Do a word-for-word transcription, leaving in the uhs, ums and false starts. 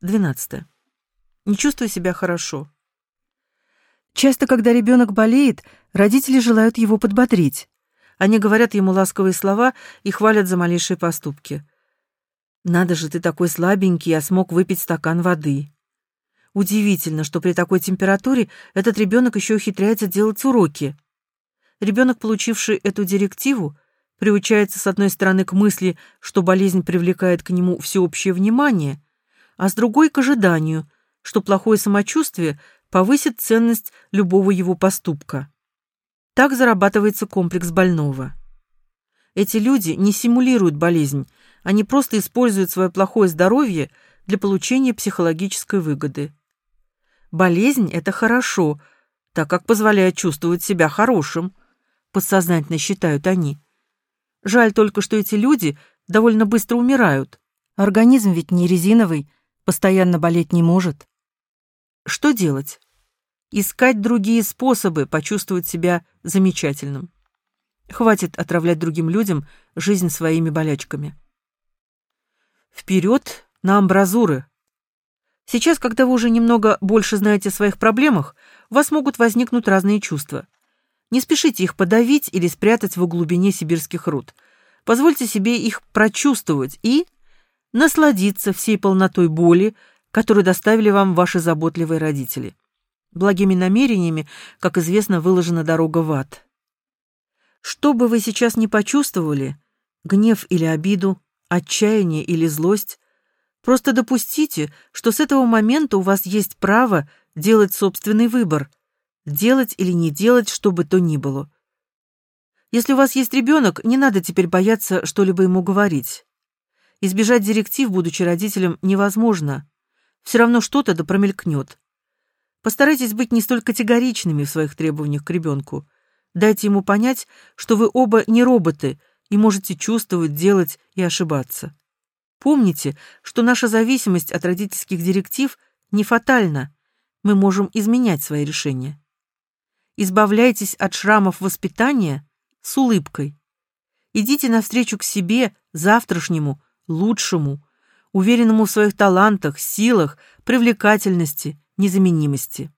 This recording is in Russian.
Двенадцатое. Не чувствуй себя хорошо. Часто, когда ребенок болеет, родители желают его подбодрить. Они говорят ему ласковые слова и хвалят за малейшие поступки. «Надо же, ты такой слабенький, я смог выпить стакан воды». Удивительно, что при такой температуре этот ребенок еще ухитряется делать уроки. Ребенок, получивший эту директиву, приучается, с одной стороны, к мысли, что болезнь привлекает к нему всеобщее внимание, а с другой — к ожиданию, что плохое самочувствие повысит ценность любого его поступка. Так зарабатывается комплекс больного. Эти люди не симулируют болезнь, они просто используют свое плохое здоровье для получения психологической выгоды. Болезнь — это хорошо, так как позволяет чувствовать себя хорошим, подсознательно считают они. Жаль только, что эти люди довольно быстро умирают. Организм ведь не резиновый, постоянно болеть не может. Что делать? Искать другие способы почувствовать себя замечательным. Хватит отравлять другим людям жизнь своими болячками. Вперед на амбразуры. Сейчас, когда вы уже немного больше знаете о своих проблемах, у вас могут возникнуть разные чувства. Не спешите их подавить или спрятать в глубине сибирских руд. Позвольте себе их прочувствовать и насладиться всей полнотой боли, которую доставили вам ваши заботливые родители. Благими намерениями, как известно, выложена дорога в ад. Что бы вы сейчас ни почувствовали, гнев или обиду, отчаяние или злость, просто допустите, что с этого момента у вас есть право делать собственный выбор, делать или не делать, что бы то ни было. Если у вас есть ребенок, не надо теперь бояться что-либо ему говорить. Избежать директив, будучи родителем, невозможно. Все равно что-то да промелькнет. Постарайтесь быть не столь категоричными в своих требованиях к ребенку. Дайте ему понять, что вы оба не роботы и можете чувствовать, делать и ошибаться. Помните, что наша зависимость от родительских директив не фатальна. Мы можем изменять свои решения. Избавляйтесь от шрамов воспитания с улыбкой. Идите навстречу к себе, завтрашнему, лучшему, уверенному в своих талантах, силах, привлекательности, незаменимости.